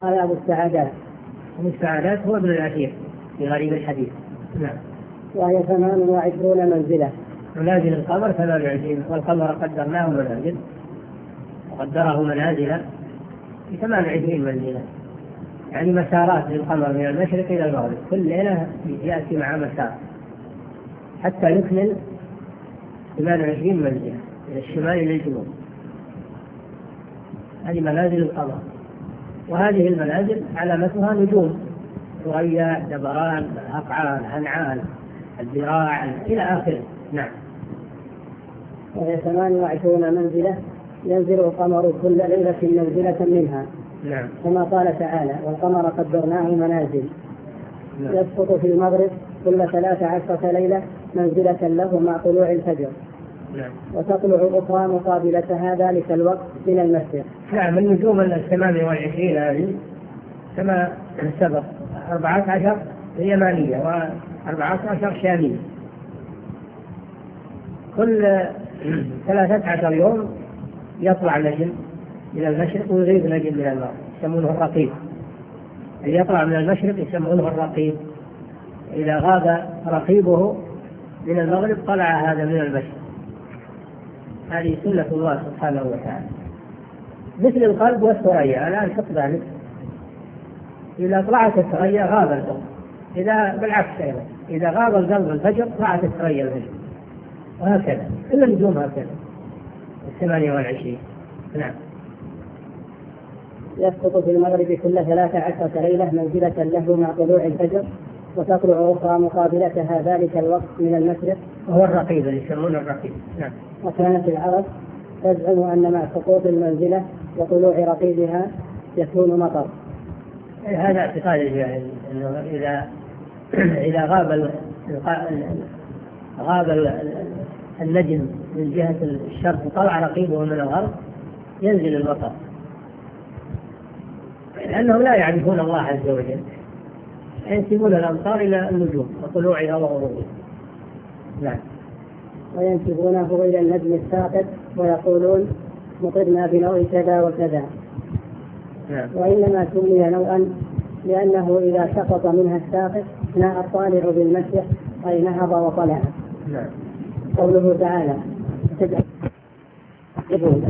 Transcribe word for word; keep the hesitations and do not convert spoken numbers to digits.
قال أبو السعادات. أبو السعادات هو ابن الأثير في غريب الحديث. نعم. وهي ثمان وعشرون منزلة. منازل القمر ثمان وعشرين، والقمر قدرناه منازل وقدره منازل في ثمان وعشرين منزلة، يعني مسارات للقمر من المشرق إلى المغرب، كل ليلة يأتي مع مسار حتى يكمل ثمان وعشرين منزلة من الشمال إلى الجنوب. هذه منازل القمر، وهذه المنازل علامتها نجوم ثريا، دبران، أفعال، هنعان، الذراع إلى آخره. نعم. وهي ثمان وعشرون منزلة ينزل القمر كل ليلة منزلة منها. نعم. كما قال تعالى: والقمر قدرناه منازل. نعم. يسقط في المغرب كل ثلاث عشرة ليلة منزلة له مع طلوع الفجر. نعم. وتطلع أخرى مقابلتها ذلك الوقت من المشرق. نعم. النجوم الثمان والعشرين هذه كما سبق أربعة عشر يمانية وأربعة عشر شامية، كل ثلاثة عشر يوم يطلع نجم من المشرق ويغيب نجم من المغرب، يسمونه الرقيب. اللي يطلع من المشرق يسمونه الرقيب، إذا غاب رقيبه من المغرب طلع هذا من المشرق. هذه سنة الله سبحانه وتعالى، مثل القلب والثريا. الآن حط ذلك، إذا طلعت الثريا غاب القلب، إذا بالعكس أيضا إذا غاب القلب الفجر طلعت الثريا الفجر، وهكذا كل النجوم هكذا الثمانية والعشرين. نعم. يسقط في المغرب كل ثلاث عشرة ليلة منزلة له مع طلوع الفجر، وتطلع أخرى مقابلتها ذلك الوقت من المشرق، وهو الرقيب اللي يسمونه الرقيب. نعم. وكانت العرب تزعم أن مع سقوط المنزلة وطلوع رقيبها يكون مطر. هذا اعتقاد الجاهل، أنه إذا إذا غاب غاب النجم من جهة الشرق وطلع رقيبه من الغرب ينزل المطر، لأنهم لا يعرفون الله عز وجل، ينسبون الأمطار إلى النجوم وطلوعها وغروبها. نعم. وينسبونه إلى النجم الساقط ويقولون مطرنا بنوع كذا وكذا. نعم. وإنما سمي نوعا لأنه إذا سقط منها الساقط ناء الطالع بالمشرق أي نهض وطلع. نعم. قوله تعالى